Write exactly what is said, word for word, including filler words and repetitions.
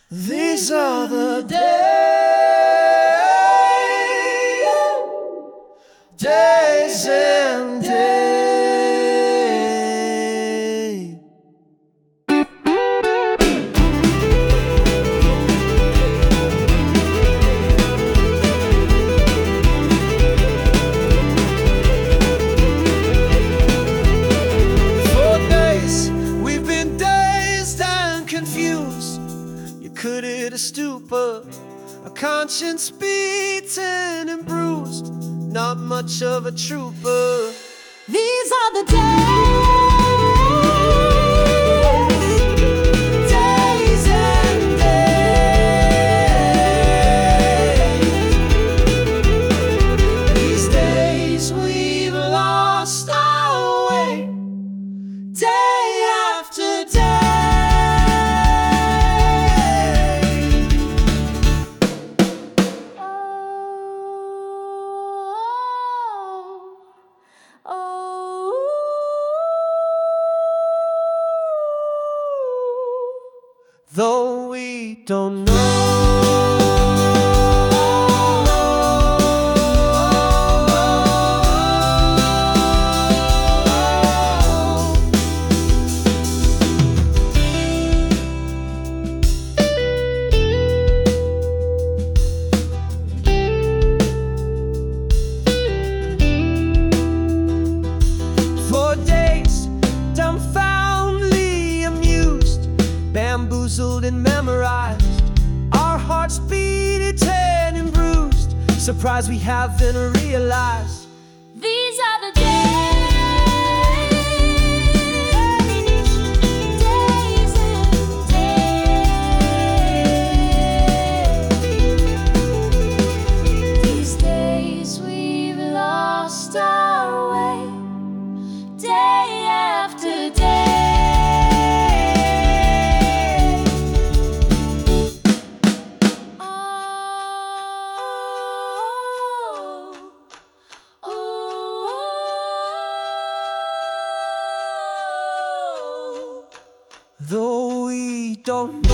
These are the days, days and days. For days we've been dazed and confused. You could hit a stupor, a conscience beaten and bruised, not much of a trooper. These are the days, days and days. These days we've lost our way, day after day. Though we don't for days, dumbfoundedly amused, bamboozled and memorized, our hearts beat ten and bruised, surprised we haven't realized. These are the days, days and days. These days we've lost our way, day after day. Though we don't